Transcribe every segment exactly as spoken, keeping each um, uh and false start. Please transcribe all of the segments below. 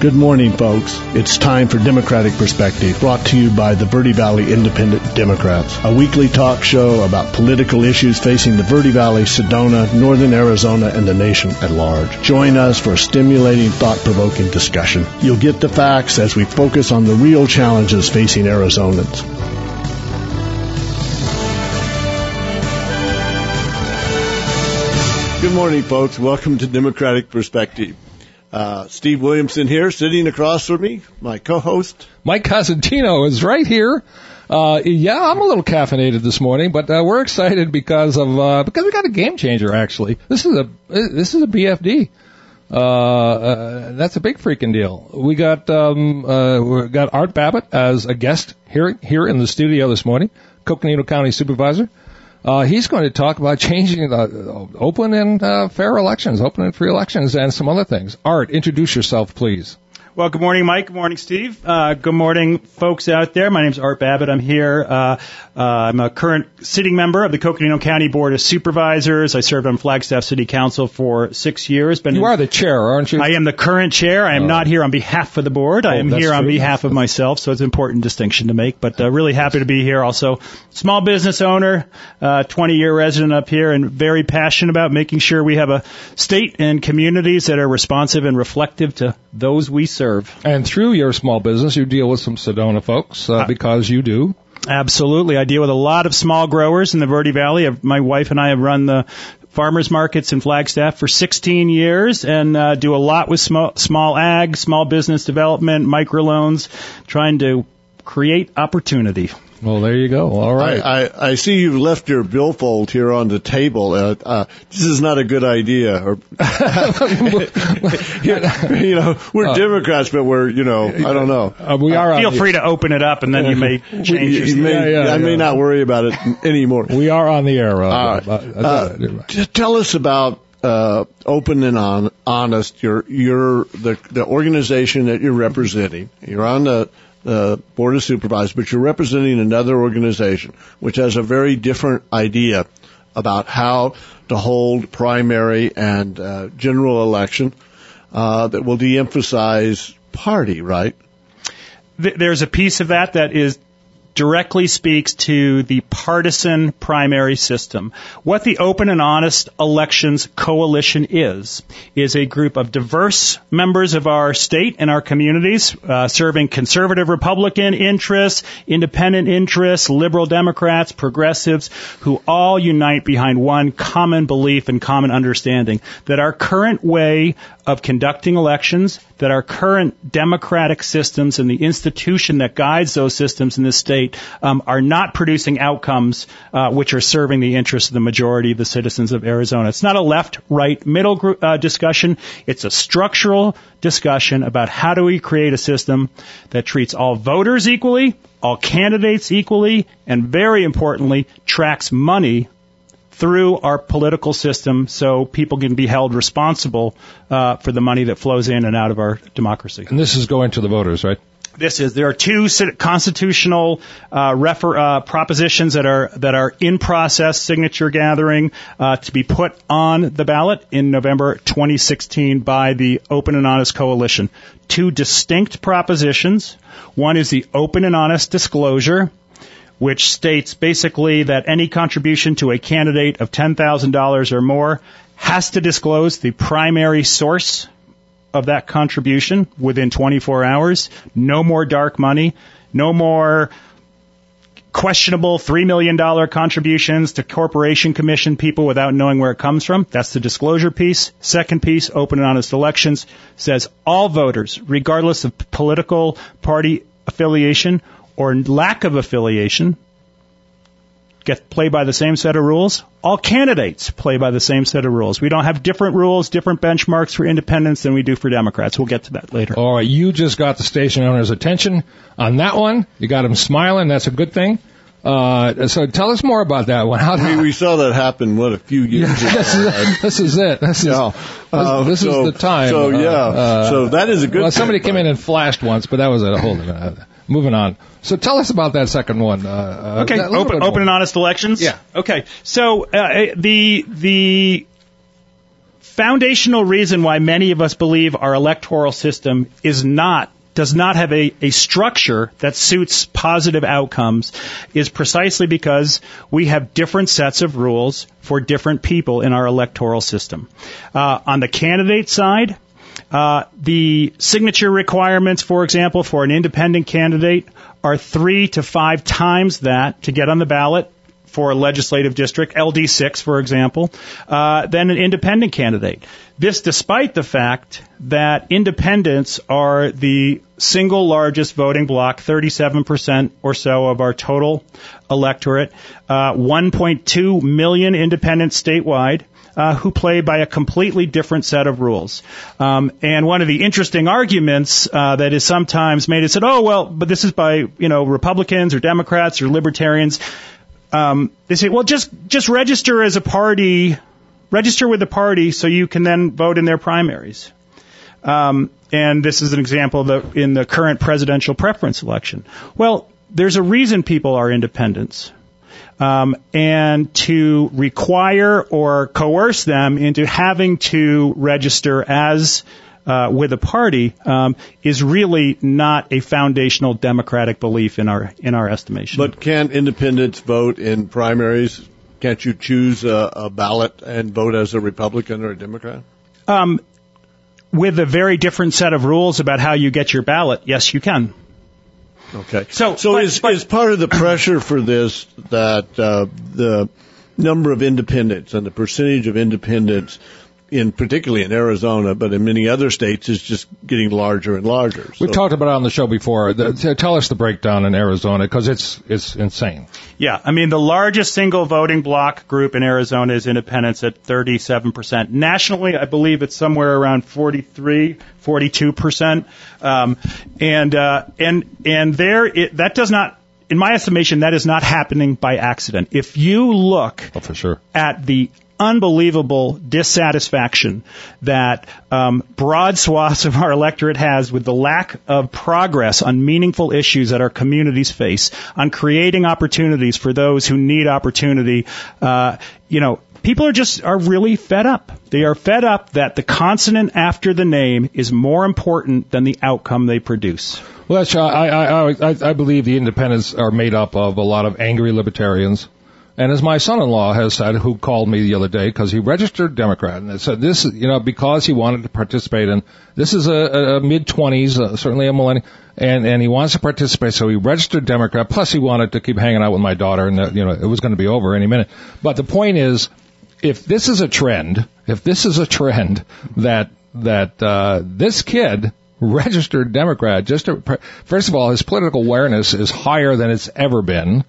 Good morning, folks. It's time for Democratic Perspective, brought to you by the Verde Valley Independent Democrats, a weekly talk show about political issues facing the Verde Valley, Sedona, Northern Arizona, and the nation at large. Join us for a stimulating, thought-provoking discussion. You'll get the facts as we focus on the real challenges facing Arizonans. Good morning, folks. Welcome to Democratic Perspective. Uh, Steve Williamson here, sitting across from me, my co-host. Mike Cosentino is right here. Uh, yeah, I'm a little caffeinated this morning, but uh, we're excited because of uh, because we got a game changer. Actually, this is a this is a B F D. Uh, uh, that's a big freaking deal. We got um, uh, we got Art Babbitt as a guest here here in the studio this morning, Coconino County Supervisor. Uh, he's going to talk about changing the open and uh, fair elections, open and free elections, and some other things. Art, introduce yourself, please. Well, good morning, Mike. Good morning, Steve. Uh, good morning, folks out there. My name's Art Babbitt. I'm here. Uh, uh, I'm a current sitting member of the Coconino County Board of Supervisors. I served on Flagstaff City Council for six years. Been you are the chair, aren't you? I am the current chair. I am oh. not here on behalf of the board. Oh, I am here on true. behalf that's, of myself, so it's an important distinction to make. But uh, really happy to be here. Also, small business owner, uh, twenty-year resident up here, and very passionate about making sure we have a state and communities that are responsive and reflective to those we serve. And through your small business, you deal with some Sedona folks, uh, because you do. Absolutely. I deal with a lot of small growers in the Verde Valley. My wife and I have run the farmers markets in Flagstaff for sixteen years and uh, do a lot with small, small ag, small business development, microloans, trying to create opportunity. Well, there you go. All right. I, I, I see you've left your billfold here on the table. Uh, uh, this is not a good idea. Or, you know, we're uh, Democrats, but we're, you know, I don't know. Uh, we are. Uh, feel free to open it up, and then you may change your you may, yeah, yeah, I yeah. may not worry about it anymore. We are on the air. Uh, uh, uh, just tell us about uh, open and on, honest. You're, you're the, the organization that you're representing. You're on the the Board of Supervisors, but you're representing another organization which has a very different idea about how to hold primary and uh, general election uh, that will de-emphasize party, right? There's a piece of that that is directly speaks to the partisan primary system. What the Open and Honest Elections Coalition is, is a group of diverse members of our state and our communities, uh, serving conservative Republican interests, independent interests, liberal Democrats, progressives, who all unite behind one common belief and common understanding that our current way of conducting elections, that our current democratic systems and the institution that guides those systems in this state um, are not producing outcomes uh, which are serving the interests of the majority of the citizens of Arizona. It's not a left, right, middle group, uh, discussion. It's a structural discussion about how do we create a system that treats all voters equally, all candidates equally, and very importantly, tracks money through our political system so people can be held responsible uh, for the money that flows in and out of our democracy. And this is going to the voters, right? This is. There are two constitutional uh, refer, uh, propositions that are that are in process, signature gathering, uh, to be put on the ballot in November twenty sixteen by the Open and Honest Coalition. Two distinct propositions. One is the Open and Honest Disclosure, which states basically that any contribution to a candidate of ten thousand dollars or more has to disclose the primary source of that contribution within twenty-four hours. No more dark money. No more questionable three million dollars contributions to corporation commission people without knowing where it comes from. That's the disclosure piece. Second piece, Open and Honest Elections, says all voters, regardless of political party affiliation or lack of affiliation, get play by the same set of rules. All candidates play by the same set of rules. We don't have different rules, different benchmarks for independents than we do for Democrats. We'll get to that later. All right, you just got the station owner's attention on that one. You got him smiling. That's a good thing. Uh, so tell us more about that one. How we, we saw that happen, what, a few years yeah, ago. This is, right? this is it. This is, yeah. uh, this, this so, is the time. So, yeah. Uh, so that is a good Well, somebody thing, came in and flashed once, but that was a whole uh, moving on. So tell us about that second one. Uh, okay, open, open and honest elections? Yeah. Okay, so uh, the the foundational reason why many of us believe our electoral system is not does not have a, a structure that suits positive outcomes is precisely because we have different sets of rules for different people in our electoral system. Uh, on the candidate side, uh, the signature requirements, for example, for an independent candidate are three to five times that to get on the ballot for a legislative district, L D six, for example, uh, than an independent candidate. This despite the fact that independents are the single largest voting bloc, thirty-seven percent or so of our total electorate, uh, one point two million independents statewide, uh, who play by a completely different set of rules. Um, and one of the interesting arguments uh, that is sometimes made is said, oh, well, but this is by, you know, Republicans or Democrats or Libertarians. Um, they say, well, just just register as a party, register with the party so you can then vote in their primaries. Um, and this is an example of the, in the current presidential preference election. Well, there's a reason people are independents. Um, and to require or coerce them into having to register as Uh, with a party um, is really not a foundational democratic belief in our in our estimation. But can't independents vote in primaries? Can't you choose a, a ballot and vote as a Republican or a Democrat? Um, with a very different set of rules about how you get your ballot, yes, you can. Okay. So, so but, is but, is part of the pressure for this that uh, the number of independents and the percentage of independents, in particularly in Arizona, but in many other states, is just getting larger and larger. So. We've talked about it on the show before. The, tell us the breakdown in Arizona, because it's it's insane. Yeah, I mean, the largest single voting bloc group in Arizona is independents at thirty-seven percent. Nationally, I believe it's somewhere around forty-three, forty-two percent. Um, and uh, and and there, it, that does not, in my estimation, that is not happening by accident. If you look oh, for sure. at the unbelievable dissatisfaction that um, broad swaths of our electorate has with the lack of progress on meaningful issues that our communities face, on creating opportunities for those who need opportunity, uh, you know, people are just are really fed up. They are fed up that the consonant after the name is more important than the outcome they produce. Well, that's, I, I, I, I believe the independents are made up of a lot of angry libertarians. And as my son-in-law has said, who called me the other day because he registered Democrat, and said this, you know, because he wanted to participate in, this is a, a mid-twenties, uh, certainly a millennial, and, and he wants to participate, so he registered Democrat, plus he wanted to keep hanging out with my daughter, and, uh, you know, it was going to be over any minute. But the point is, if this is a trend, if this is a trend that, that, uh, this kid registered Democrat, just to, first of all, his political awareness is higher than it's ever been.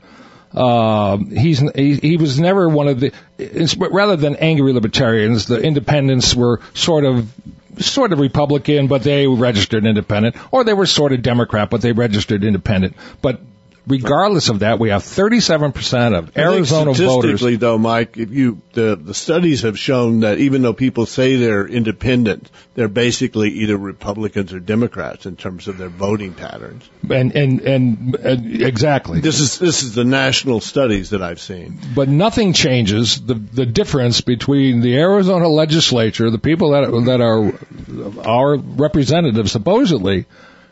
Uh, he's he, he was never one of the. Rather than angry libertarians, the independents were sort of sort of Republican, but they registered independent, or they were sort of Democrat, but they registered independent. But regardless of that, we have thirty-seven percent of Arizona I think statistically, voters. though, Mike, if you the the studies have shown that even though people say they're independent, they're basically either Republicans or Democrats in terms of their voting patterns. And and and, and exactly. This is this is the national studies that I've seen. But nothing changes the the difference between the Arizona legislature, the people that that are our representatives supposedly,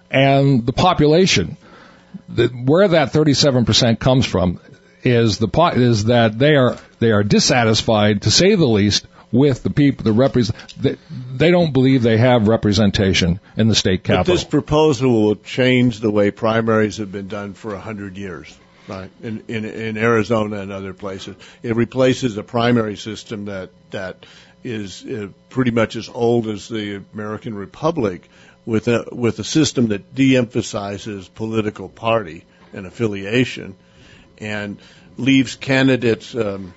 and the population. The, where that thirty-seven percent comes from is the is that they are they are dissatisfied, to say the least, with the people the represent. They, they don't believe they have representation in the state capital. But this proposal will change the way primaries have been done for a hundred years, right? In, in in Arizona and other places, it replaces a primary system that that is uh, pretty much as old as the American Republic, with a with a system that de-emphasizes political party and affiliation, and leaves candidates um,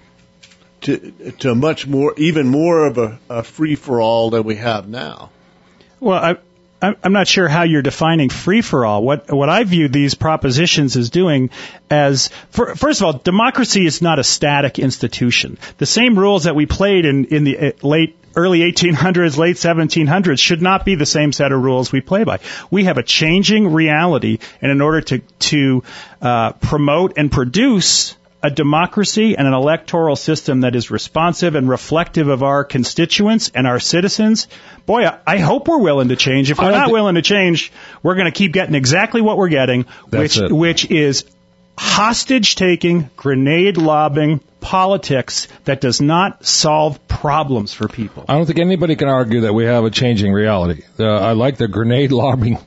to to much more, even more of a, a free for all than we have now. Well, I. I'm not sure how you're defining free-for-all. What what I view these propositions as doing as, for, first of all, democracy is not a static institution. The same rules that we played in, in the late early eighteen hundreds, late seventeen hundreds should not be the same set of rules we play by. We have a changing reality, and in order to to uh, promote and produce a democracy and an electoral system that is responsive and reflective of our constituents and our citizens, boy, I, I hope we're willing to change. If we're not willing to change, we're going to keep getting exactly what we're getting, which it. which is hostage-taking, grenade-lobbing politics that does not solve problems for people. I don't think anybody can argue that we have a changing reality. Uh, I like the grenade lobbing,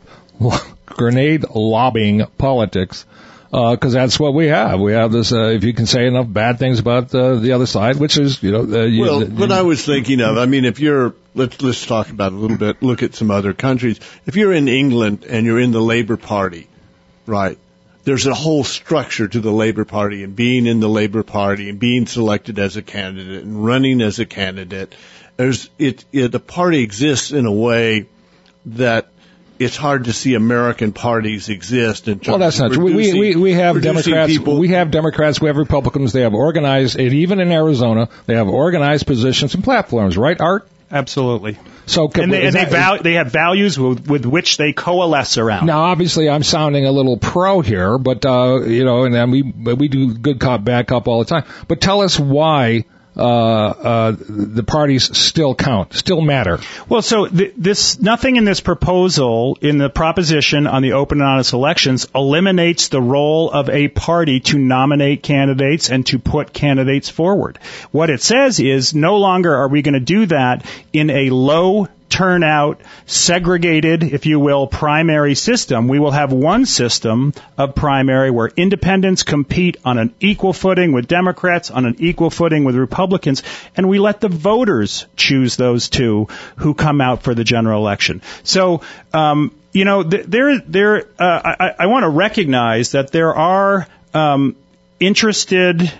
grenade lobbing politics. Because uh, that's what we have. We have this, uh, if you can say enough bad things about uh, the other side, which is, you know... Uh, you, well, you, what I was thinking of, I mean, if you're... Let's, let's talk about it a little bit, look at some other countries. If you're in England and you're in the Labour Party, right, there's a whole structure to the Labour Party and being in the Labour Party and being selected as a candidate and running as a candidate. There's it, it the party exists in a way that it's hard to see American parties exist. In terms well, that's not true. We, we, we have Democrats, people. we have Democrats, we have Republicans. They have organized, and even in Arizona, they have organized positions and platforms, right, Art? Absolutely. So, and they, and that, they, val- they have values with, with which they coalesce around. Now, obviously, I'm sounding a little pro here, but, uh, you know, and, and we, we do good cop, bad cop all the time. But tell us why Uh, uh, the parties still count, still matter. Well, so th- this, nothing in this proposal, in the proposition on the open and honest elections, eliminates the role of a party to nominate candidates and to put candidates forward. What it says is no longer are we going to do that in a low turnout, segregated, if you will, primary system. We will have one system of primary where independents compete on an equal footing with Democrats, on an equal footing with Republicans, and we let the voters choose those two who come out for the general election. So, um, you know, th- there, there, uh, I, I want to recognize that there are um, interested,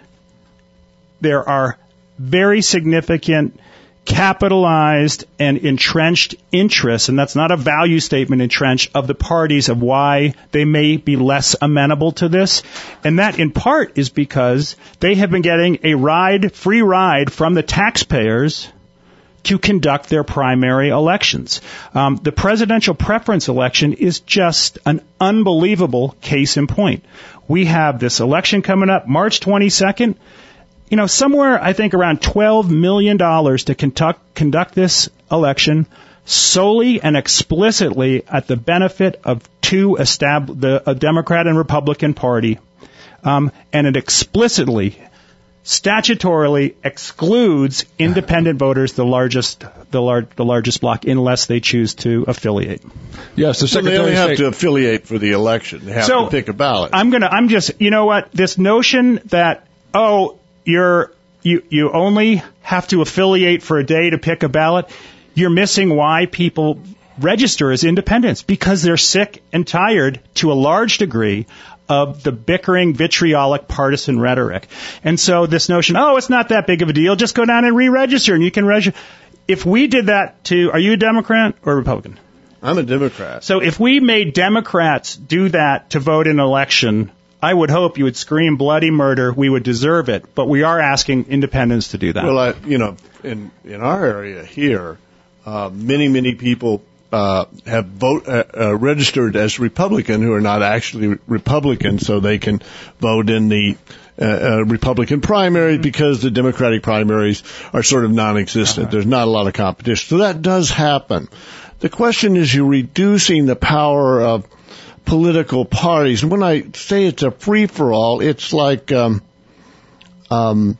there are very significant capitalized and entrenched interests, and that's not a value statement, entrenched, of the parties of why they may be less amenable to this. And that, in part, is because they have been getting a ride, free ride from the taxpayers to conduct their primary elections. Um, the presidential preference election is just an unbelievable case in point. We have this election coming up March twenty-second. You know, somewhere, I think, around twelve million dollars to conduct, conduct this election solely and explicitly at the benefit of two estab- the a Democrat and Republican Party. Um, and it explicitly, statutorily excludes independent voters, the largest the, lar- the largest bloc, unless they choose to affiliate. Yes, the Secretary well, they only have State- to affiliate for the election. They have so, to pick a ballot. I'm gonna, I'm just, you know what, this notion that, oh, You're, you, you only have to affiliate for a day to pick a ballot. You're missing why people register as independents, because they're sick and tired to a large degree of the bickering, vitriolic, partisan rhetoric. And so this notion, oh, it's not that big of a deal, just go down and re-register and you can register. If we did that to, are you a Democrat or a Republican? I'm a Democrat. So if we made Democrats do that to vote in an election, I would hope you would scream bloody murder. We would deserve it. But we are asking independents to do that. Well, I, you know, in, in our area here, uh, many, many people uh, have vote, uh, uh, registered as Republican who are not actually Republican, so they can vote in the uh, uh, Republican primaries because the Democratic primaries are sort of non-existent. Uh-huh. There's not a lot of competition. So that does happen. The question is, you're reducing the power of political parties. And when I say it's a free-for-all, it's like um, um,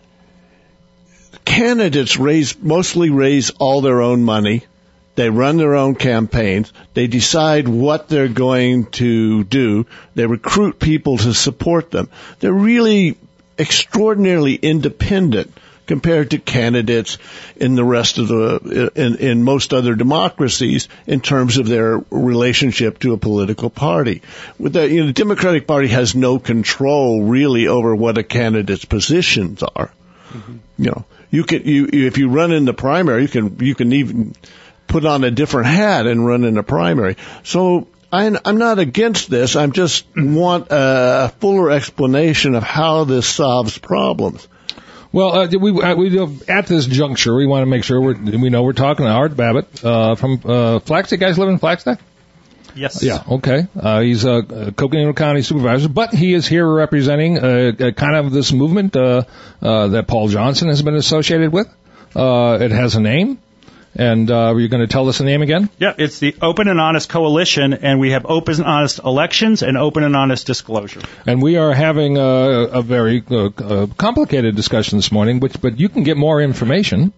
candidates raise mostly raise all their own money. They run their own campaigns. They decide what they're going to do. They recruit people to support them. They're really extraordinarily independent compared to candidates in the rest of the, in, in most other democracies in terms of their relationship to a political party. With the, you know, the Democratic Party has no control really over what a candidate's positions are. Mm-hmm. You know, you can, you, if you run in the primary, you can, you can even put on a different hat and run in a primary. So, I'm not against this. I just want a fuller explanation of how this solves problems. Well, uh, we uh, we do, at this juncture, we want to make sure we're, we know we're talking to Art Babbitt uh, from uh, Flagstaff. You guys live in Flagstaff? Yes. Yeah, okay. Uh, he's a, a Coconino County supervisor, but he is here representing uh, a kind of this movement uh, uh, that Paul Johnson has been associated with. Uh, it has a name. And uh, you're going to tell us the name again? Yeah, it's the Open and Honest Coalition, and we have open and honest elections and open and honest disclosure. And we are having a, a very uh, uh, complicated discussion this morning, which, but you can get more information.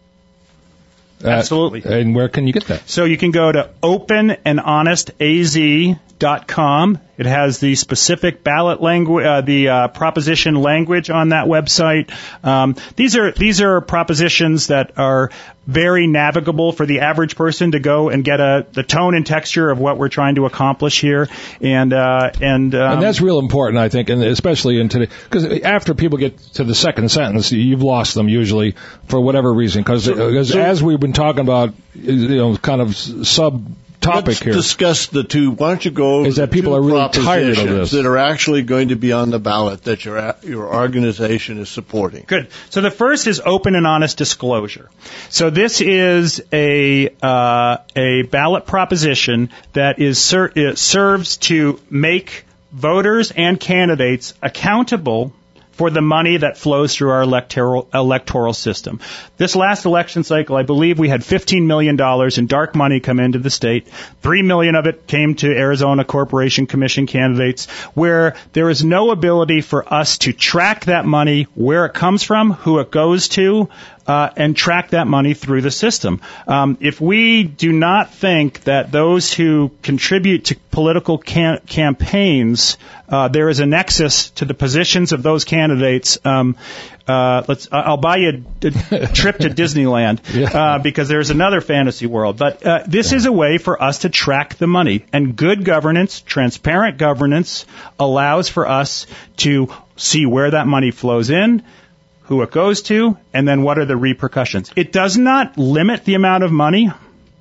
At, Absolutely. And where can you get that? So you can go to open and honest a z dot com. It has the specific ballot language, uh, the uh, proposition language on that website. Um, these are these are propositions that are very navigable for the average person to go and get a the tone and texture of what we're trying to accomplish here, and uh, and um, and that's real important, I think, and especially in today, because after people get to the second sentence, you've lost them usually for whatever reason, because so, so, as we've been talking about, you know, kind of sub. Topic Let's here. discuss the two. Why don't you go over Is that the people two are really tired of this. that are actually going to be on the ballot that your your organization is supporting? Good. So the first is open and honest disclosure. So this is a uh, a ballot proposition that is ser- it serves to make voters and candidates accountable for the money that flows through our electoral electoral system. This last election cycle, I believe we had fifteen million dollars in dark money come into the state. three million dollars of it came to Arizona Corporation Commission candidates, where there is no ability for us to track that money, where it comes from, who it goes to, uh, and track that money through the system. Um, if we do not think that those who contribute to political cam- campaigns Uh, there is a nexus to the positions of those candidates. Um, uh, let's. I'll buy you a, a trip to Disneyland uh, because there's another fantasy world. But uh, this is a way for us to track the money. And good governance, transparent governance, allows for us to see where that money flows in, who it goes to, and then what are the repercussions. It does not limit the amount of money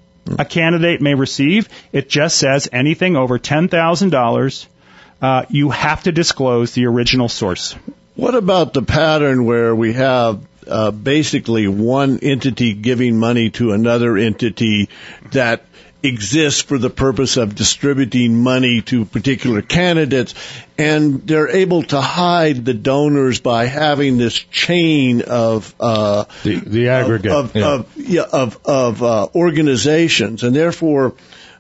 a candidate may receive. It just says anything over ten thousand dollars. Uh, you have to disclose the original source. What about the pattern where we have uh, basically one entity giving money to another entity that exists for the purpose of distributing money to particular candidates, and they're able to hide the donors by having this chain of uh, the, the aggregate of of, yeah. of, yeah, of, of uh, organizations, and therefore.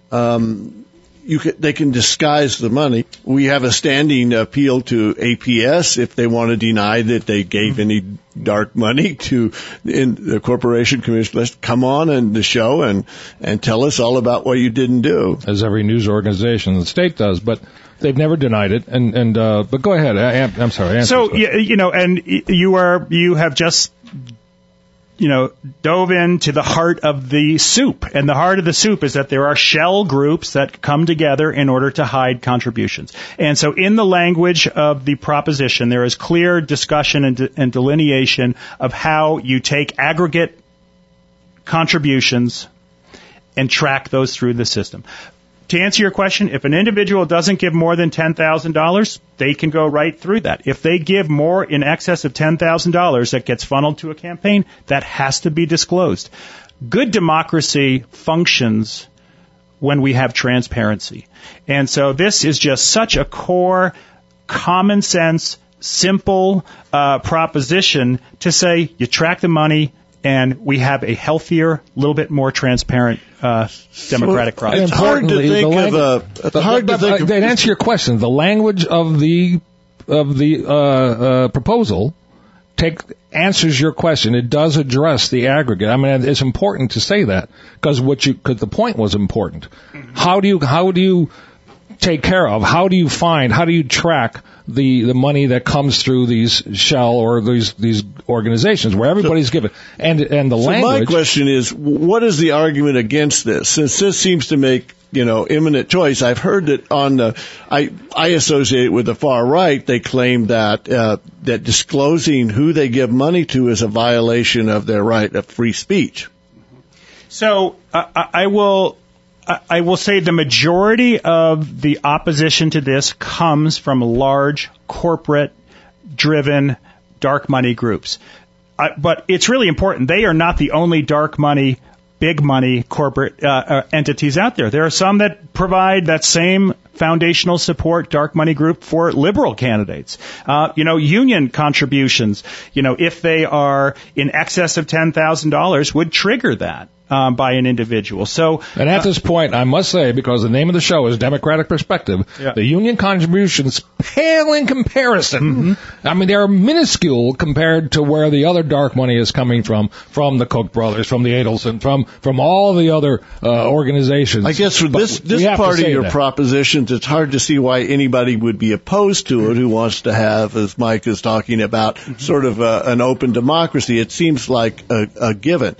Um, You can, they can disguise the money. We have a standing appeal to A P S if they want to deny that they gave any dark money to in the Corporation Commission. Let's come on and the show and, and tell us all about what you didn't do. As every news organization in the state does, but they've never denied it. And, and uh, but go ahead. I, I'm sorry. So, you, you know, and you are, you have just, you know, dove into the heart of the soup. And the heart of the soup is that there are shell groups that come together in order to hide contributions. And so in the language of the proposition, there is clear discussion and, de- and delineation of how you take aggregate contributions and track those through the system. To answer your question, if an individual doesn't give more than ten thousand dollars, they can go right through that. If they give more in excess of ten thousand dollars that gets funneled to a campaign, that has to be disclosed. Good democracy functions when we have transparency. And so this is just such a core, common sense, simple uh, proposition to say you track the money, and we have a healthier, little bit more transparent uh, democratic so, process. It's hard to think of a. It's hard to think. To answer your question, the language of the of the uh, uh, proposal take answers your question. It does address the aggregate. I mean, it's important to say that because what you because the point was important. Mm-hmm. How do you how do you take care of? How do you find? How do you track the the money that comes through these shell or these these organizations where everybody's so, given? And and the so language. My question is, what is the argument against this? Since this seems to make you know imminent choice, I've heard that on the I I associate it with the far right. They claim that uh, that disclosing who they give money to is a violation of their right of free speech. So uh, I will. I will say the majority of the opposition to this comes from large corporate-driven dark money groups. Uh, but it's really important. They are not the only dark money big money corporate uh, uh, entities out there. There are some that provide that same foundational support, dark money group for liberal candidates. Uh, you know, union contributions, you know, if they are in excess of ten thousand dollars would trigger that. Um, by an individual. So, and at uh, this point, I must say, because the name of the show is Democratic Perspective, yeah. the union contributions pale in comparison. Mm-hmm. I mean, they are minuscule compared to where the other dark money is coming from, from the Koch brothers, from the Adelson, from from all the other uh, organizations. I guess for this this part of your that. propositions, it's hard to see why anybody would be opposed to it who wants to have, as Mike is talking about, mm-hmm. sort of a, an open democracy. It seems like a, a given.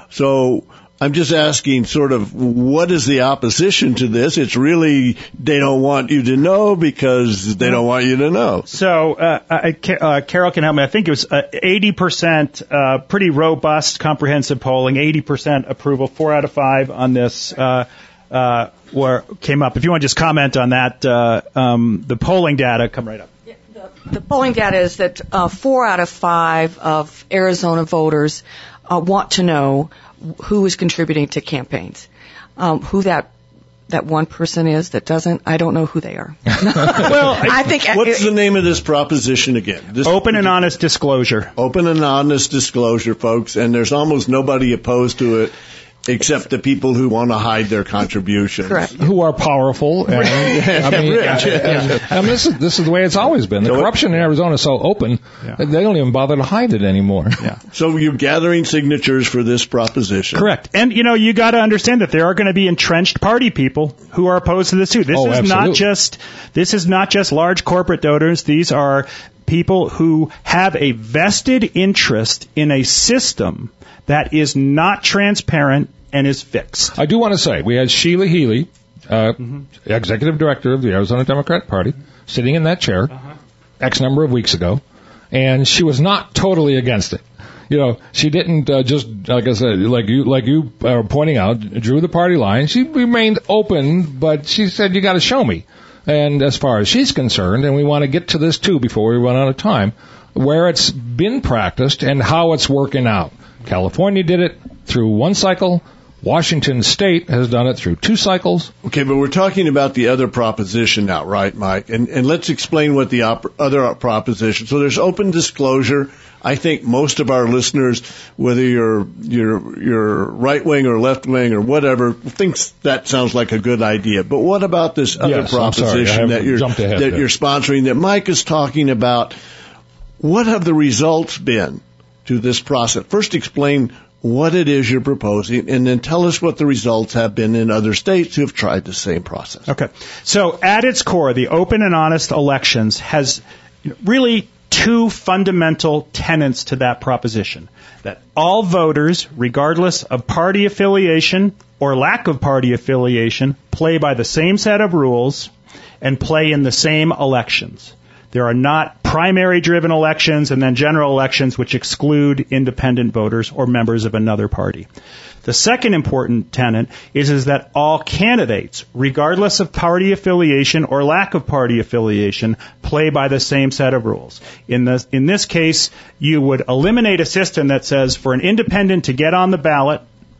So I'm just asking sort of what is the opposition to this? It's really they don't want you to know because they don't want you to know. So uh, I, uh, Carol can help me. I think it was uh, eighty percent, uh, pretty robust, comprehensive polling, eighty percent approval, four out of five on this uh, uh, were, came up. If you want to just comment on that, uh, um, the polling data, come right up. Yeah, the, the polling data is that uh, four out of five of Arizona voters uh, want to know who is contributing to campaigns. Um, who that that one person is that doesn't, I don't know who they are. Well, I think what's it, the name of this proposition again? This open and honest disclosure. Open and honest disclosure, folks, and there's almost nobody opposed to it. Except the people who want to hide their contributions. Correct. Who are powerful. And, I mean, Rich, and, and, I mean this, is, this is the way it's always been. The so corruption it, in Arizona is so open, yeah. they don't even bother to hide it anymore. Yeah. So you're gathering signatures for this proposition. Correct. And, you know, you got to understand that there are going to be entrenched party people who are opposed to this, too. This oh, is absolutely. not just This is not just large corporate donors. These are people who have a vested interest in a system that is not transparent and is fixed. I do want to say, we had Sheila Healy, uh, mm-hmm. executive director of the Arizona Democratic Party, sitting in that chair uh-huh. X number of weeks ago, and she was not totally against it. You know, she didn't uh, just, like I said, like you, like you are pointing out, drew the party line. She remained open, but she said, you got to show me. And as far as she's concerned, and we want to get to this too before we run out of time, where it's been practiced and how it's working out. California did it through one cycle. Washington State has done it through two cycles. Okay, but we're talking about the other proposition now, right, Mike? And, and let's explain what the op- other proposition. So there's open disclosure. I think most of our listeners, whether you're you're you're right wing or left wing or whatever, thinks that sounds like a good idea. But what about this other yes, proposition that you're that there. you're sponsoring that Mike is talking about? What have the results been to this process? First, explain what it is you're proposing, and then tell us what the results have been in other states who have tried the same process. Okay. So at its core, the open and honest elections has really two fundamental tenets to that proposition. That all voters, regardless of party affiliation or lack of party affiliation, play by the same set of rules and play in the same elections. There are not primary-driven elections and then general elections which exclude independent voters or members of another party. The second important tenet is, is that all candidates, regardless of party affiliation or lack of party affiliation, play by the same set of rules. In this, in this case, you would eliminate a system that says for an independent to get on the ballot,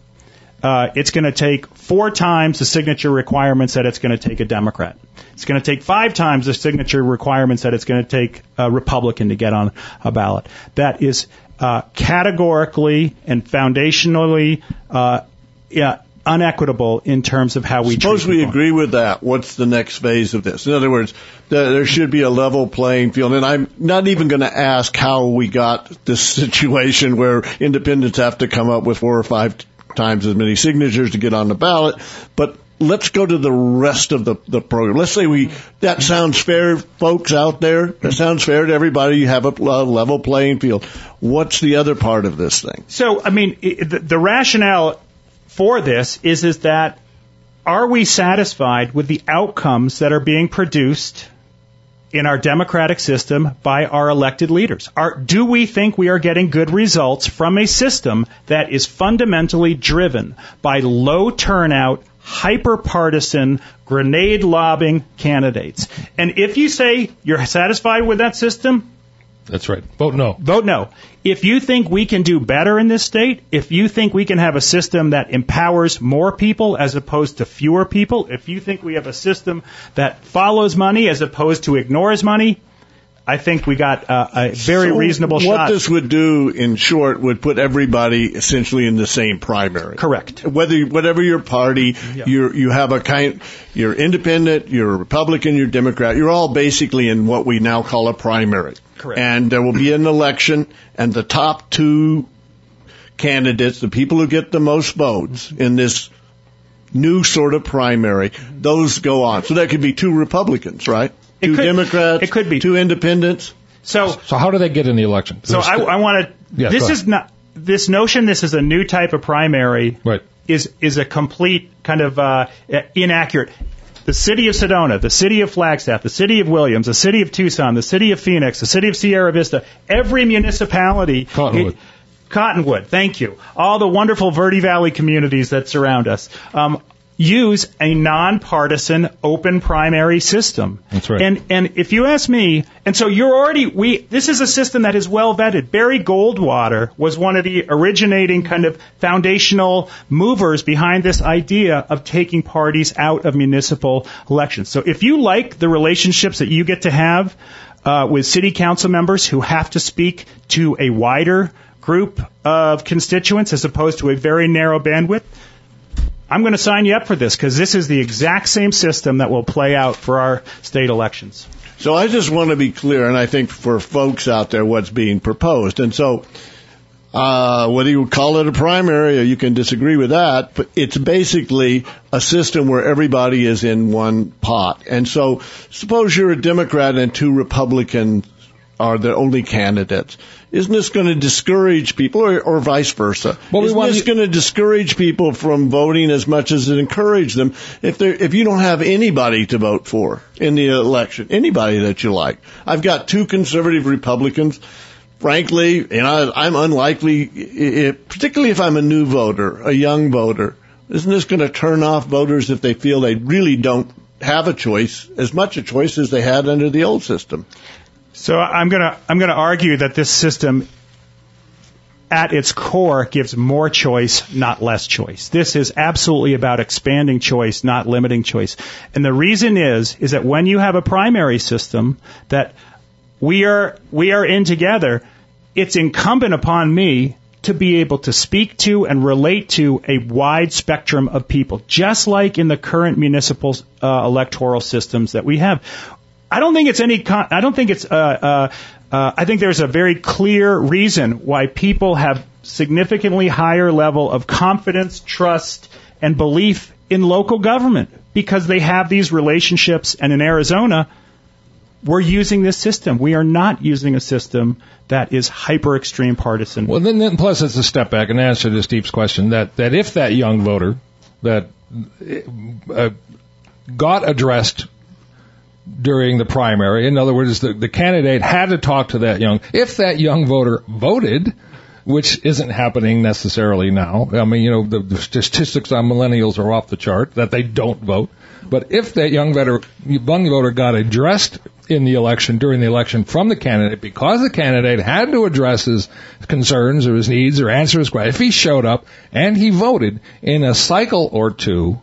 Uh, it's going to take four times the signature requirements that it's going to take a Democrat. It's going to take five times the signature requirements that it's going to take a Republican to get on a ballot. That is uh, categorically and foundationally uh, yeah, unequitable in terms of how we Suppose treat we people. agree with that. What's the next phase of this? In other words, there should be a level playing field. And I'm not even going to ask how we got this situation where independents have to come up with four or five times as many signatures to get on the ballot, but let's go to the rest of the, the program. Let's say we, that sounds fair, folks out there. That sounds fair to everybody. You have a level playing field. What's the other part of this thing? So, I mean, the, the rationale for this is, is that are we satisfied with the outcomes that are being produced in our democratic system by our elected leaders? Are, do we think we are getting good results from a system that is fundamentally driven by low turnout, hyper-partisan, grenade-lobbing candidates? And if you say you're satisfied with that system, That's right. Vote no. Vote no. If you think we can do better in this state, if you think we can have a system that empowers more people as opposed to fewer people, if you think we have a system that follows money as opposed to ignores money, I think we got uh, a very so reasonable what shot. What this would do, in short, would put everybody essentially in the same primary. Correct. Whether whatever your party, yeah. you you have a kind, you're independent, you're Republican, you're Democrat, you're all basically in what we now call a primary. Correct. And there will be an election, and the top two candidates, the people who get the most votes in this new sort of primary, those go on. So that could be two Republicans, right? It Two could, Democrats, it could be two independents. So, so how do they get in the election? So I, I want to. Yes, this is not this notion. This is a new type of primary. Right. Is is a complete kind of uh, inaccurate. The city of Sedona, the city of Flagstaff, the city of Williams, the city of Tucson, the city of Phoenix, the city of Sierra Vista, every municipality. Cottonwood. It, Cottonwood, thank you. All the wonderful Verde Valley communities that surround us. Um, use a nonpartisan open primary system. That's right. And and if you ask me, and so you're already we this is a system that is well vetted. Barry Goldwater was one of the originating kind of foundational movers behind this idea of taking parties out of municipal elections. So if you like the relationships that you get to have uh, with city council members who have to speak to a wider group of constituents as opposed to a very narrow bandwidth, I'm going to sign you up for this because this is the exact same system that will play out for our state elections. So I just want to be clear, and I think for folks out there what's being proposed. And so uh, whether you call it a primary or you can disagree with that, but it's basically a system where everybody is in one pot. And so suppose you're a Democrat and two Republicans are the only candidates. Isn't this going to discourage people, or, or vice versa? Well, we Isn't want this you- going to discourage people from voting as much as it encourages them if they if you don't have anybody to vote for in the election, anybody that you like? I've got two conservative Republicans. Frankly, you know, I'm unlikely, it, particularly if I'm a new voter, a young voter. Isn't this going to turn off voters if they feel they really don't have a choice, as much a choice as they had under the old system? So I'm going to I'm going to argue that this system at its core gives more choice, not less choice. This is absolutely about expanding choice, not limiting choice. And the reason is is that when you have a primary system that we are we are in together, it's incumbent upon me to be able to speak to and relate to a wide spectrum of people, just like in the current municipal uh, electoral systems that we have. I don't think it's any. Con- I don't think it's. Uh, uh, uh, I think there's a very clear reason why people have significantly higher level of confidence, trust, and belief in local government because they have these relationships. And in Arizona, we're using this system. We are not using a system that is hyper extreme partisan. Well, then, then plus it's a step back and answer to Steve's question that that if that young voter that uh, got addressed during the primary, in other words, the, the candidate had to talk to that young, if that young voter voted, which isn't happening necessarily now. I mean, you know, the, the statistics on millennials are off the chart, that they don't vote. But if that young voter, young voter got addressed in the election, during the election from the candidate, because the candidate had to address his concerns or his needs or answer his questions, if he showed up and he voted in a cycle or two,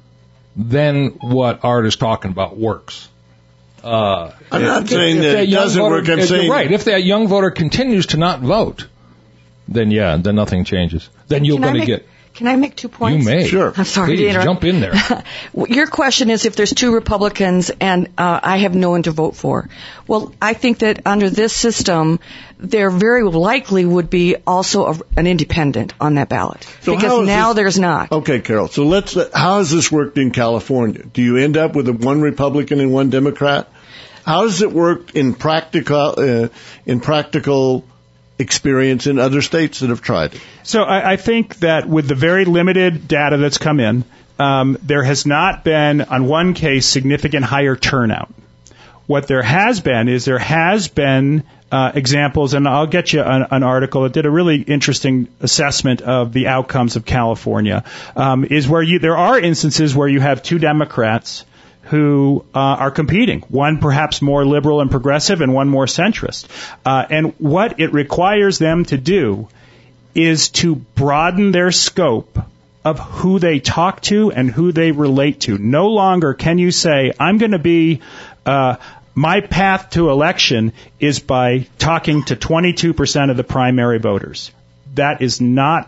then what Art is talking about works. Uh, I'm if, not saying if, if that, that it young doesn't voter, work. I'm if saying you're right. If that young voter continues to not vote, then yeah, then nothing changes. Then you're Can I going to make- get. Can I make two points? You may. Sure. I'm sorry Please, to interrupt. jump in there. Your question is if there's two Republicans and uh, I have no one to vote for. Well, I think that under this system, there very likely would be also a, an independent on that ballot. So how because is now this- there's not. Okay, Carol. So let's. How has this worked in California? Do you end up with a one Republican and one Democrat? How does it work in practical uh, in practical experience in other states that have tried it? So I, I think that with the very limited data that's come in, um, there has not been, on one case, significant higher turnout. What there has been is there has been uh, examples, and I'll get you an, an article that did a really interesting assessment of the outcomes of California, um, is where you there are instances where you have two Democrats who uh, are competing, one perhaps more liberal and progressive and one more centrist. Uh, and what it requires them to do is to broaden their scope of who they talk to and who they relate to. No longer can you say, I'm going to be, uh, my path to election is by talking to twenty-two percent of the primary voters. That is not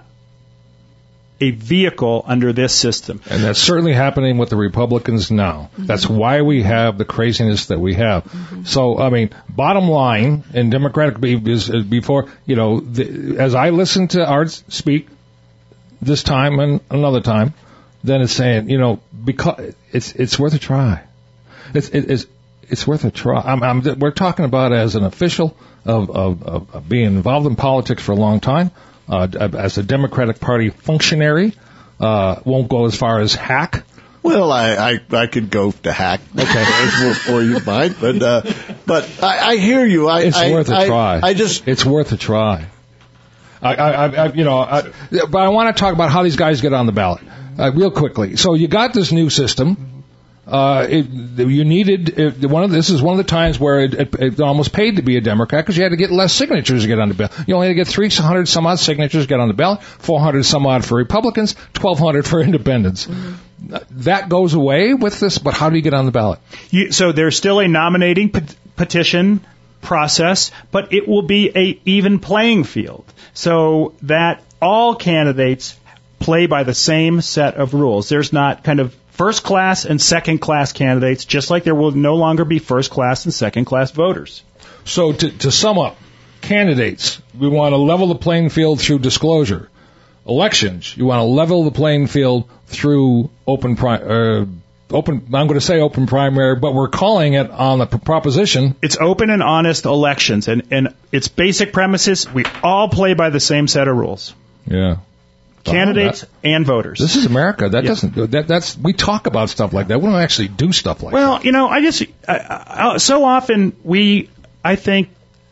a vehicle under this system. And that's certainly happening with the Republicans now. Mm-hmm. That's why we have the craziness that we have. Mm-hmm. So, I mean, bottom line, and Democratic is, is before, you know, the, as I listen to Art speak this time and another time, then it's saying, you know, because it's it's worth a try. It's it's it's worth a try. I'm, I'm, we're talking about as an official of, of, of being involved in politics for a long time. Uh, as a Democratic Party functionary, uh, won't go as far as hack. Well, I, I, I could go to hack, okay, or you might, but uh, but I, I hear you. I, it's I, worth a I, try. I just it's worth a try. I, I, I you know, I, but I want to talk about how these guys get on the ballot uh, real quickly. So you got this new system. Uh, it, you needed it, one of this is one of the times where it, it, it almost paid to be a Democrat because you had to get less signatures to get on the ballot. You only had to get three hundred some odd signatures to get on the ballot, four hundred some odd for Republicans, twelve hundred for Independents. Mm-hmm. That goes away with this, but how do you get on the ballot? You, so there's still a nominating pet- petition process, but it will be a even playing field so that all candidates play by the same set of rules. There's not kind of first class and second class candidates, just like there will no longer be first class and second class voters. So to, to sum up, candidates, we want to level the playing field through disclosure. Elections, you want to level the playing field through open pri- uh, open. I'm going to say open primary, but we're calling it on the proposition. It's open and honest elections, and, and its basic premises, we all play by the same set of rules. Yeah. Candidates that, and voters. This is America. That yeah. doesn't. That that's. We talk about stuff like that. We don't actually do stuff like well, that. Well, you know, I just I, I, so often we, I think,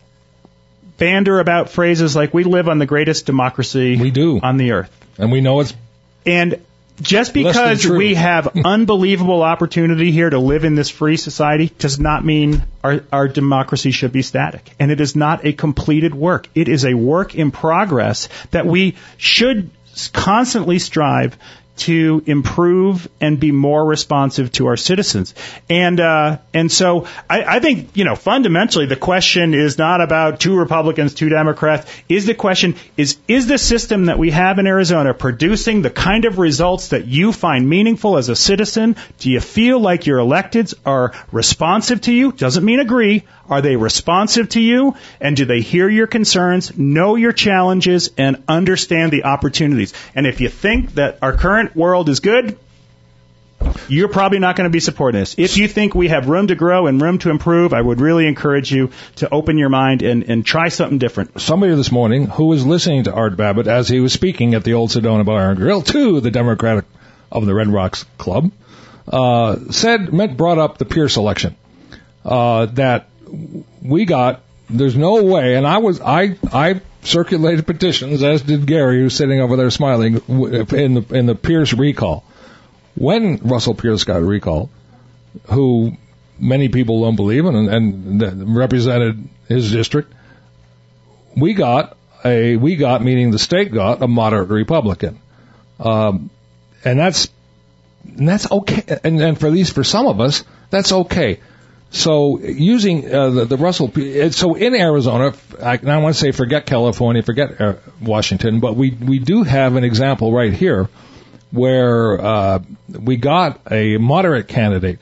banter about phrases like "we live on the greatest democracy we do on the earth," and we know it's. And just because we have unbelievable opportunity here to live in this free society does not mean our, our democracy should be static. And it is not a completed work. It is a work in progress that we should constantly strive to improve and be more responsive to our citizens. And uh, and so I, I think, you know, fundamentally the question is not about two Republicans, two Democrats. Is the question, is is the system that we have in Arizona producing the kind of results that you find meaningful as a citizen? Do you feel like your electeds are responsive to you? Doesn't mean agree. Are they responsive to you? And do they hear your concerns, know your challenges, and understand the opportunities? And if you think that our current world is good, you're probably not going to be supporting this. If you think we have room to grow and room to improve, I would really encourage you to open your mind and, and try something different. Somebody this morning who was listening to Art Babbitt as he was speaking at the Old Sedona Bar and Grill to the Democratic of the Red Rocks Club, uh, said, meant, brought up the Pierce election, uh, that we got, there's no way, and I was, I, I circulated petitions, as did Gary, who's sitting over there smiling, in the, in the Pierce recall. When Russell Pierce got recalled, who many people don't believe in, and, and represented his district, we got a, we got, meaning the state got, a moderate Republican. Um, and that's, and that's okay, and, and for these, for some of us, that's okay. So using uh, the, the Russell, so in Arizona, I, I want to say forget California, forget uh, Washington, but we we do have an example right here where uh, we got a moderate candidate,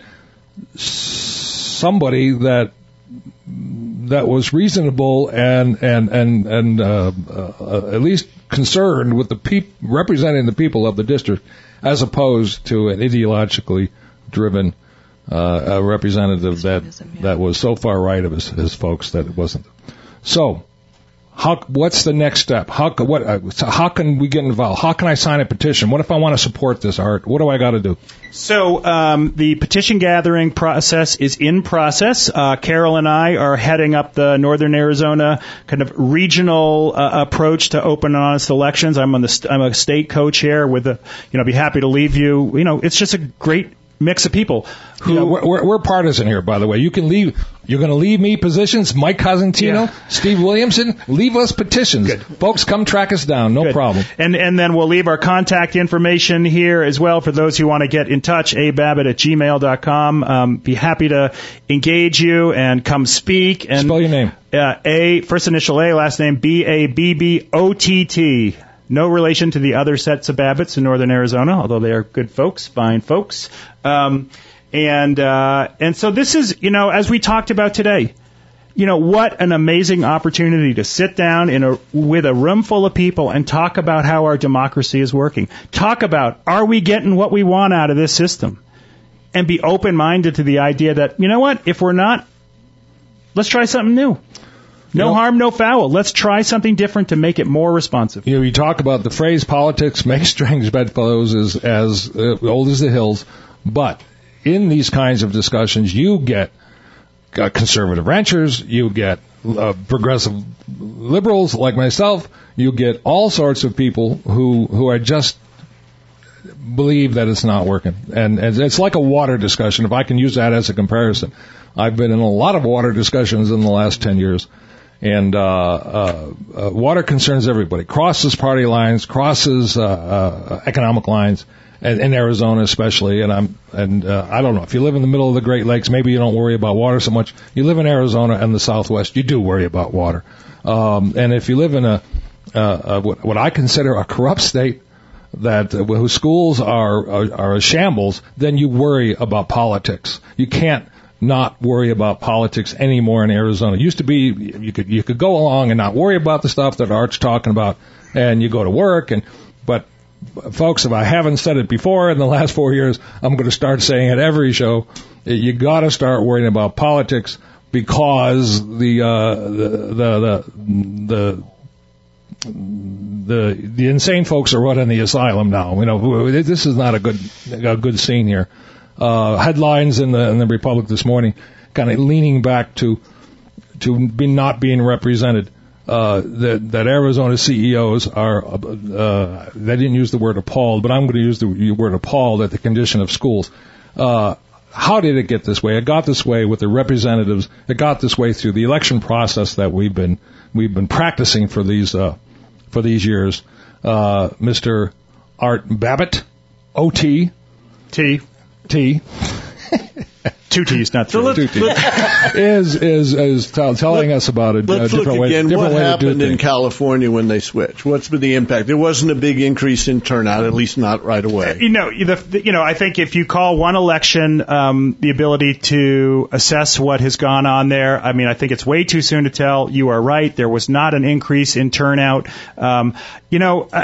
somebody that that was reasonable and and and and uh, uh, at least concerned with the peop- representing the people of the district, as opposed to an ideologically driven Uh, a representative that that was so far right of his, his folks that it wasn't. So, how? What's the next step? How? What? Uh, so how can we get involved? How can I sign a petition? What if I want to support this, Art? What do I got to do? So um, the petition gathering process is in process. Uh, Carol and I are heading up the Northern Arizona kind of regional uh, approach to open and honest elections. I'm on the st- I'm a state co-chair with a, you know, I'd be happy to leave you. You know, it's just a great mix of people who yeah, we're, we're, we're partisan here, by the way. You can leave. You're going to leave me positions. Mike Cosentino, yeah. Steve Williamson, leave us petitions. Good. Folks, come track us down. No Good. problem. And and then we'll leave our contact information here as well for those who want to get in touch. a babbitt at gmail dot com. Um, be happy to engage you and come speak. And spell your name. Uh, A first initial A, last name B A B B O T T. No relation to the other sets of Babbitts in northern Arizona, although they are good folks, fine folks. Um, and uh, and so this is, you know, as we talked about today, you know, what an amazing opportunity to sit down in a with a room full of people and talk about how our democracy is working. Talk about, are we getting what we want out of this system? And be open-minded to the idea that, you know what, if we're not, let's try something new. No you know, harm, no foul. Let's try something different to make it more responsive. You know, you talk about the phrase politics makes strange bedfellows as, as uh, old as the hills, but in these kinds of discussions, you get uh, conservative ranchers, you get uh, progressive liberals like myself, you get all sorts of people who, who are just believe that it's not working. And, and it's like a water discussion, if I can use that as a comparison. I've been in a lot of water discussions in the last ten years. And uh, uh, uh, water concerns everybody. Crosses party lines, crosses uh, uh, economic lines, and in Arizona especially. And I'm and uh, I don't know, if you live in the middle of the Great Lakes, maybe you don't worry about water so much. You live in Arizona and the Southwest, you do worry about water. Um, and if you live in a uh, what, what I consider a corrupt state, that uh, whose schools are, are are a shambles, then you worry about politics. You can't not worry about politics anymore in Arizona. It used to be you could you could go along and not worry about the stuff that Art's talking about, and you go to work. And but folks, if I haven't said it before in the last four years, I'm going to start saying it every show. You got to start worrying about politics because the uh, the the the the the insane folks are running the asylum now. You know, this is not a good a good scene here. Uh, headlines in the in the Republic this morning, kind of leaning back to to be not being represented. Uh, that that Arizona C E Os are uh, they didn't use the word appalled, but I'm going to use the word appalled at the condition of schools. Uh, how did it get this way? It got this way with the representatives. It got this way through the election process that we've been we've been practicing for these uh, for these years. Uh, Mister Art Babbitt, O T T. T. Two T's, not three. So Two T's. is is is t- telling Let, us about a, let's a different look way. Again, different what way happened to do in things. California when they switched? What's been the impact? There wasn't a big increase in turnout, at least not right away. You know, the, you know, I think if you call one election, um, the ability to assess what has gone on there, I mean, I think it's way too soon to tell. You are right. There was not an increase in turnout. Um, you know. Uh,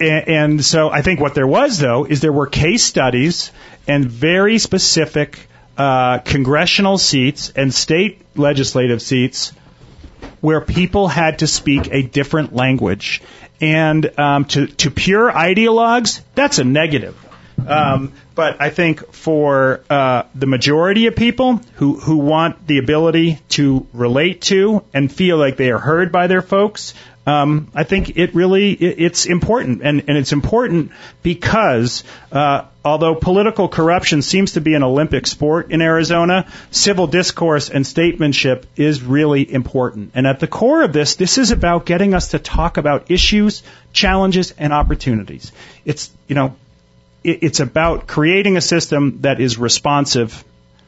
And so I think what there was, though, is there were case studies and very specific uh, congressional seats and state legislative seats where people had to speak a different language. And um, to, to pure ideologues, that's a negative. Um, but I think for uh, the majority of people who, who want the ability to relate to and feel like they are heard by their folks, Um, I think it really it, it's important, and, and it's important because uh, although political corruption seems to be an Olympic sport in Arizona, civil discourse and statesmanship is really important. And at the core of this, this is about getting us to talk about issues, challenges, and opportunities. It's you know, it, it's about creating a system that is responsive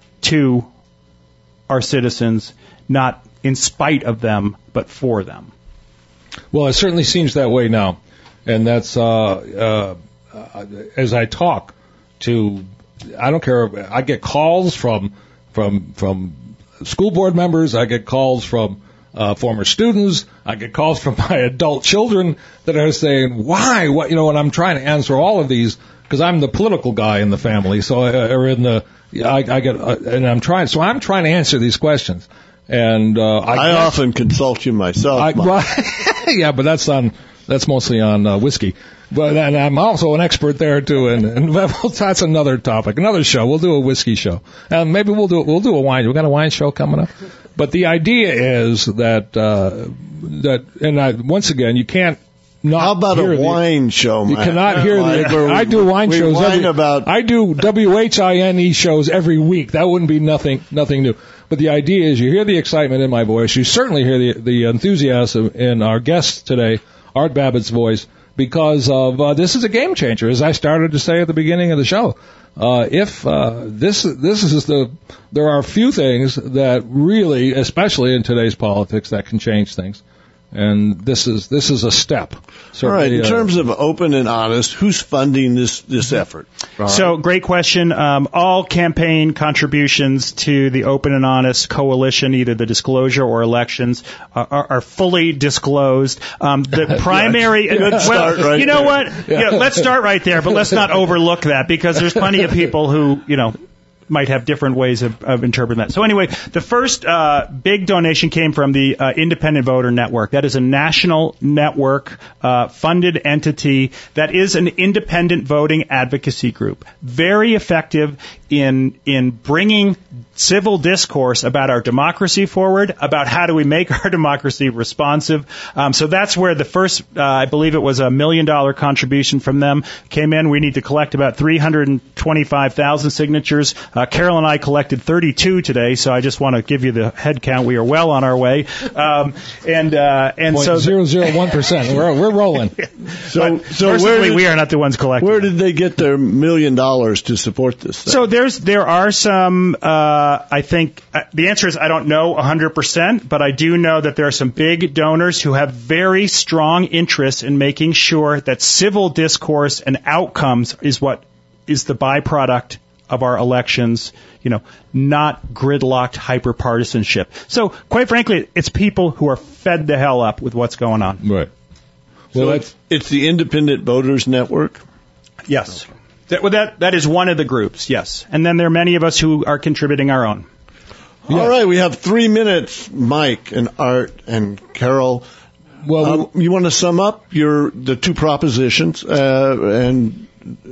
to our citizens, not in spite of them, but for them. Well, it certainly seems that way now, and that's uh, uh, as I talk to. I don't care. I get calls from from from school board members. I get calls from uh, former students. I get calls from my adult children that are saying, "Why? What? You know?" And I'm trying to answer all of these because I'm the political guy in the family. So, uh, or in the, I, I get, uh, and I'm trying. So I'm trying to answer these questions. And uh, I, I often consult you myself. I, well, yeah, but that's on that's mostly on uh, whiskey. But and I'm also an expert there too, and, and that's another topic, another show. We'll do a whiskey show, and maybe we'll do we'll do a wine. We got a wine show coming up. But the idea is that uh, that, and I, once again, you can't not How about hear a the, wine show, You man? cannot hear Like, the. I do wine we shows. whine Every, about- I do W H I N E shows every week. That wouldn't be nothing nothing new. But the idea is, you hear the excitement in my voice. You certainly hear the the enthusiasm in our guest today, Art Babbitt's voice, because of uh, this is a game changer. As I started to say at the beginning of the show, uh, if uh, this this is the there are few things that really, especially in today's politics, that can change things. And this is this is a step. All right. In uh, terms of open and honest, who's funding this this effort? All So, right. great question. Um, all campaign contributions to the Open and Honest Coalition, either the disclosure or elections, uh, are, are fully disclosed. Um, the primary, Good well, start right you know there. what? Yeah, let's start right there, but let's not overlook that, because there's plenty of people who, you know, might have different ways of, of interpreting that. So anyway, the first uh, big donation came from the uh, Independent Voter Network. That is a national network uh, funded entity that is an independent voting advocacy group. Very effective in in bringing civil discourse about our democracy forward, about how do we make our democracy responsive. Um, so that's where the first, uh, I believe it was a million dollar contribution from them came in. We need to collect about three hundred twenty-five thousand signatures. Uh, Carol and I collected thirty-two today, so I just want to give you the head count. We are well on our way. Um, and uh, and so zero zero one percent. We're we're rolling. So, so where personally, did, we are not the ones collecting. where did they get their million dollars to support this thing? So there's there are some. Uh, I think uh, the answer is I don't know one hundred percent, but I do know that there are some big donors who have very strong interests in making sure that civil discourse and outcomes is what is the byproduct of our elections, you know, not gridlocked hyperpartisanship. So, quite frankly, it's people who are fed the hell up with what's going on. Right. So Well, it's, it's the Independent Voters Network? Yes. That, well, that that is one of the groups, yes. And then there are many of us who are contributing our own. Yeah. All right, we have three minutes, Mike and Art and Carol. well, Um, you want to sum up your the two propositions uh, and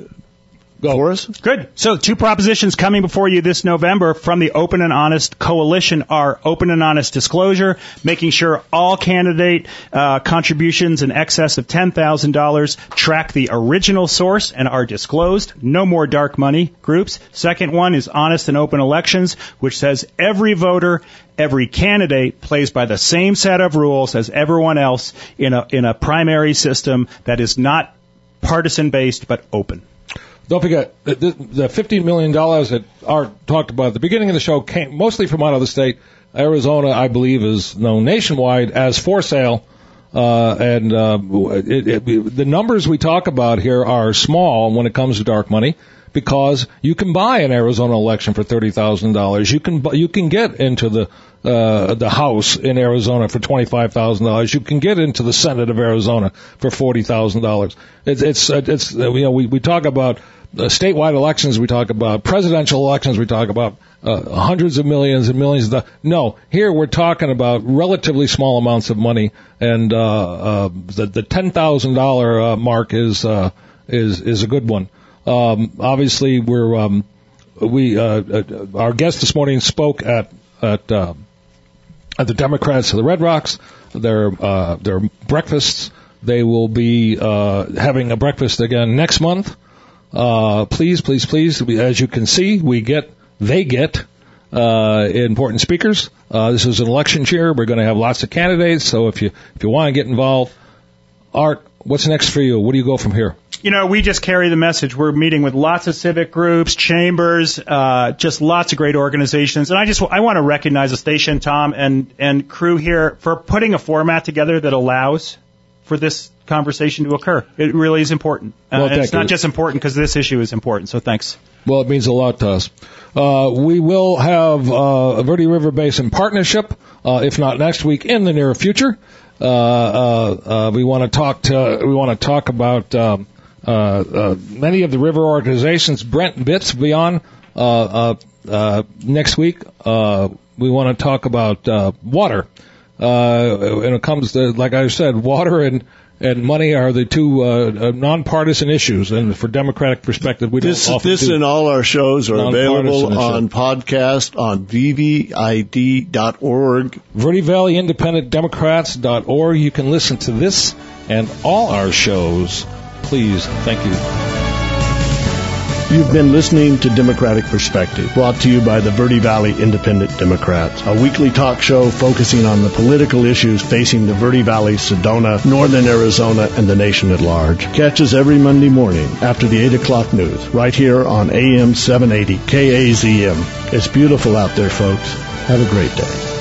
go. for us? Good. So two propositions coming before you this November from the Open and Honest Coalition are open and honest disclosure, making sure all candidate uh, contributions in excess of ten thousand dollars track the original source and are disclosed. No more dark money groups. Second one is honest and open elections, which says every voter, every candidate plays by the same set of rules as everyone else in a in a primary system that is not partisan based but open. Don't forget, the, the fifteen million dollars that Art talked about at the beginning of the show came mostly from out of the state. Arizona, I believe, is known nationwide as for sale. Uh, and uh, it, it, the numbers we talk about here are small when it comes to dark money, because you can buy an Arizona election for thirty thousand dollars. You can you can get into the uh, the House in Arizona for twenty-five thousand dollars. You can get into the Senate of Arizona for forty thousand dollars. It's it's it's you know we we talk about uh, statewide elections. We talk about presidential elections. We talk about uh, hundreds of millions and millions of dollars. No, here we're talking about relatively small amounts of money, and uh, uh, the the ten thousand dollar uh, mark is uh, is is a good one. Um, obviously, we're um, we uh, uh, our guest this morning spoke at at uh, at the Democrats of the Red Rocks. Their uh, their breakfasts. They will be uh, having a breakfast again next month. Uh, please, please, please. As you can see, we get they get uh, important speakers. Uh, this is an election year. We're going to have lots of candidates. So if you if you want to get involved, Art, what's next for you? Where do you go from here? You know, we just carry the message. We're meeting with lots of civic groups, chambers, uh, just lots of great organizations. And I just I want to recognize the station, Tom, and, and crew here for putting a format together that allows for this conversation to occur. It really is important. Uh, Well, and thank it's not you. just important because this issue is important. So thanks. Well, it means a lot to us. Uh, we will have uh, a Verde River Basin partnership, uh, if not next week, in the near future. Uh, uh, uh, we want to talk to we want to talk about um, uh, uh, many of the river organizations. Brent Bitts will be on uh, uh, uh, next week. Uh, we want to talk about uh, water. Uh, when it comes to, like I said, water and and money are the two uh, uh, nonpartisan issues, and for Democratic perspective, we This, don't often this do. and all our shows are available Nonpartisan on podcast on V V I D dot org. Verde Valley Independent Democrats dot org. You can listen to this and all our shows. Please, thank you. You've been listening to Democratic Perspective, brought to you by the Verde Valley Independent Democrats, a weekly talk show focusing on the political issues facing the Verde Valley, Sedona, Northern Arizona, and the nation at large. Catch us every Monday morning after the eight o'clock news, right here on A M seven eighty K A Z M. It's beautiful out there, folks. Have a great day.